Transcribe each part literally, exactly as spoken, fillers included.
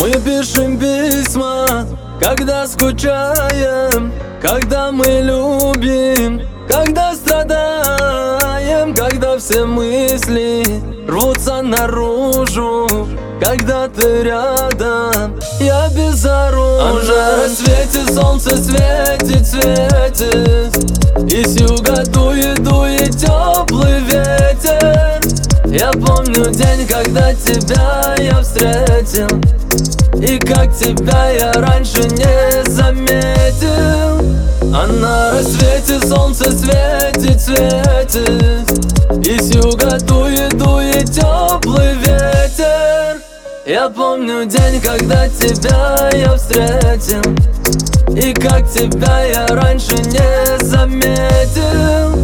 Мы пишем письма, когда скучаем, когда мы любим, когда страдаем, когда все мысли рвутся наружу, когда ты рядом, я безоружен. А на рассвете солнце светит, светит, и с юга дует, дует теплый ветер. Я помню день, когда тебя я встретил, и как тебя я раньше не заметил. А на рассвете солнце светит, светит, и с юга дует, дует теплый ветер. Я помню день, когда тебя я встретил, и как тебя я раньше не заметил.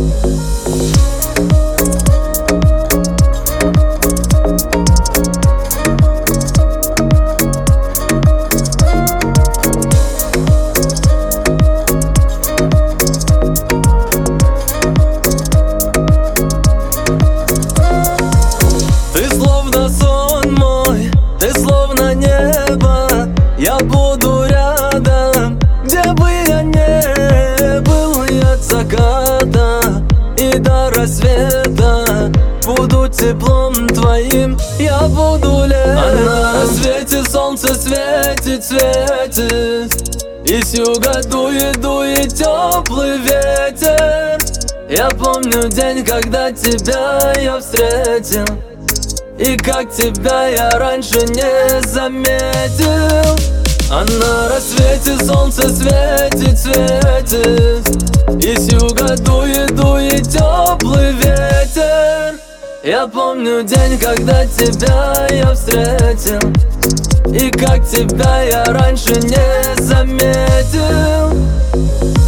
Я буду рядом, где бы я не был, и от заката и до рассвета буду теплом твоим, я буду летом. А на рассвете солнце светит, светит, и с юга дует, дует теплый ветер. Я помню день, когда тебя я встретил, и как тебя я раньше не заметил. А на рассвете солнце светит, светит, и с юга дует, дует теплый ветер. Я помню день, когда тебя я встретил, и как тебя я раньше не заметил.